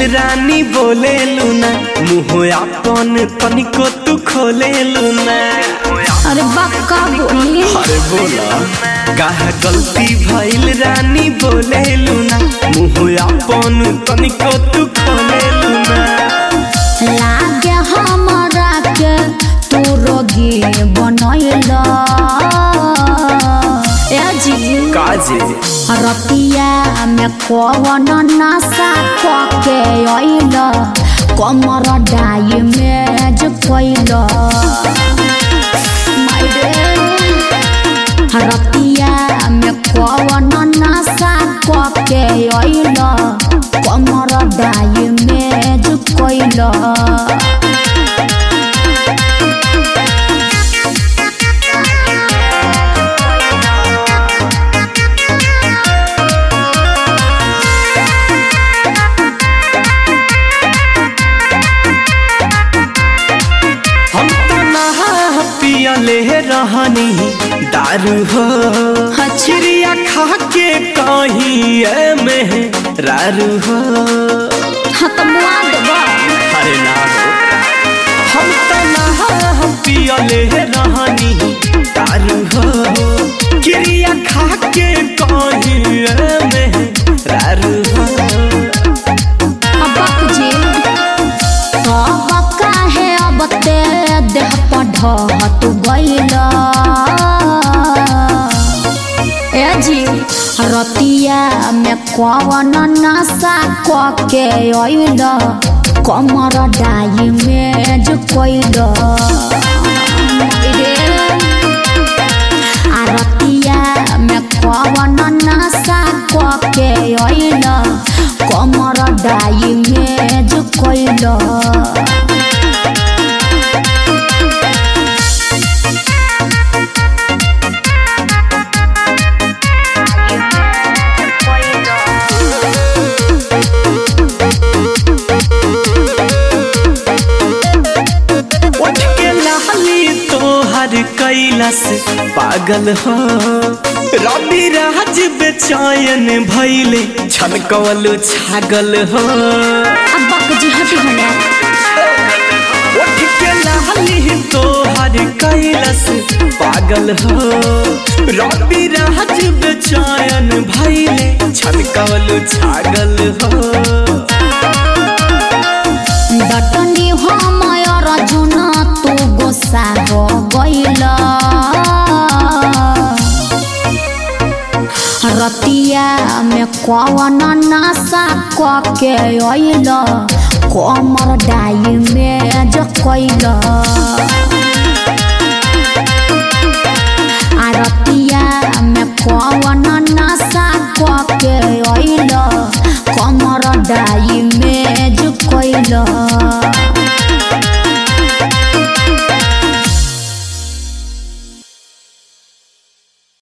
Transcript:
रानी बोले लूना मुँह अपन तनिको तू खोले लूना। अरे बक्का बोली। अरे बोला कहा गलती भइल रानी बोले लूना मुँह अपन तनिको तू खोले लूना। लागे हमरा के तू रोगी बनैला ए जी काजे रतिया में कवन नशा के अइला कमर डाई में जो कैला रतिया में कवन नशा के अइला कमर डाई में जो कैला। पियले रहनी दारू हो चिड़िया खा के कहीं में रारू हो। अरे ना हो हम तो ना पियले रहनी दारू हो चिड़िया खा के कहीं में रारू हो। देह पढ़त गइला ए जी रतिया में कवन नशा के अइला कमर डाई में जो कैला। रतिया में कवन नशा के अइला कमर डाई में जो कैला। कैलाश पागल हो रवि राज बेचैन भइले छनकवल छागल हो। उठ के लाली तोहर कैलाश पागल हो रवि राज बेचैन भइले छनकवल छागल हो। दटनी हमर जुना तू गोसा हो गइला रतिया में कवन नशा के अइला कमर डाई में जो कैला।